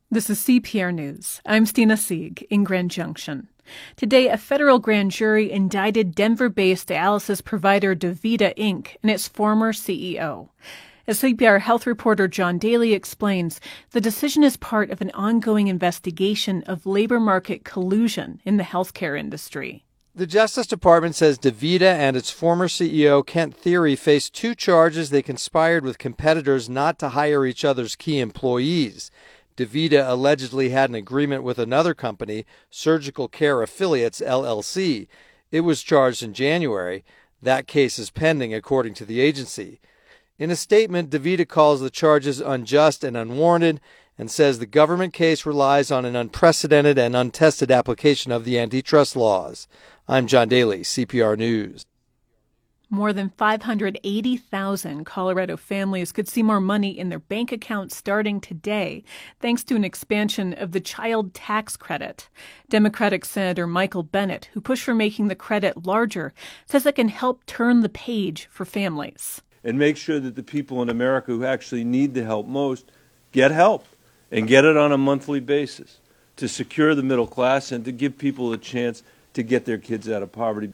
This is CPR News. I'm Stina Sieg in Grand Junction. Today, a federal grand jury indicted Denver-based dialysis provider DaVita Inc. and its former CEO. As CPR health reporter John Daly explains, the decision is part of an ongoing investigation of labor market collusion in the healthcare industry. The Justice Department says DaVita and its former CEO, Kent Thiry, face two charges. They conspired with competitors not to hire each other's key employees. DaVita allegedly had an agreement with another company, Surgical Care Affiliates, LLC. It was charged in January. That case is pending, according to the agency. In a statement, DaVita calls the charges unjust and unwarranted and says the government case relies on an unprecedented and untested application of the antitrust laws. I'm John Daly, CPR News. More than 580,000 Colorado families could see more money in their bank accounts starting today, thanks to an expansion of the child tax credit. Democratic Senator Michael Bennet, who pushed for making the credit larger, says it can help turn the page for families. And make sure that the people in America who actually need the help most get help and get it on a monthly basis to secure the middle class and to give people a chance to get their kids out of poverty.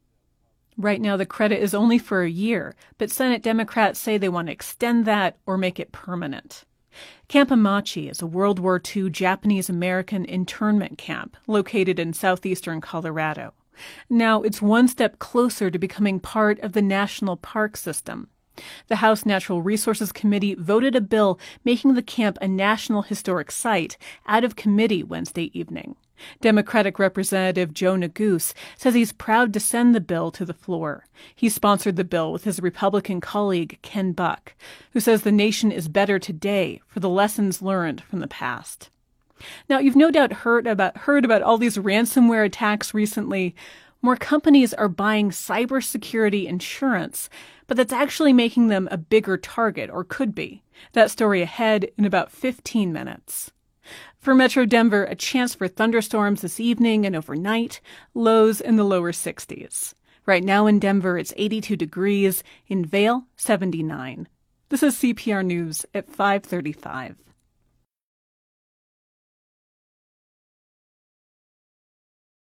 Right now, the credit is only for a year, but Senate Democrats say they want to extend that or make it permanent. Camp Amachi is a World War II Japanese-American internment camp located in southeastern Colorado. Now, it's one step closer to becoming part of the national park system. The House Natural Resources Committee voted a bill making the camp a National Historic Site out of committee Wednesday evening. Democratic Representative Joe Neguse says he's proud to send the bill to the floor. He sponsored the bill with his Republican colleague Ken Buck, who says the nation is better today for the lessons learned from the past. Now, you've no doubt heard about all these ransomware attacks recently. More companies are buying cybersecurity insurance, but that's actually making them a bigger target, or could be. That story ahead in about 15 minutes. For Metro Denver, a chance for thunderstorms this evening and overnight, lows in the lower 60s. Right now in Denver, it's 82 degrees. In Vail, 79. This is CPR News at 5:35.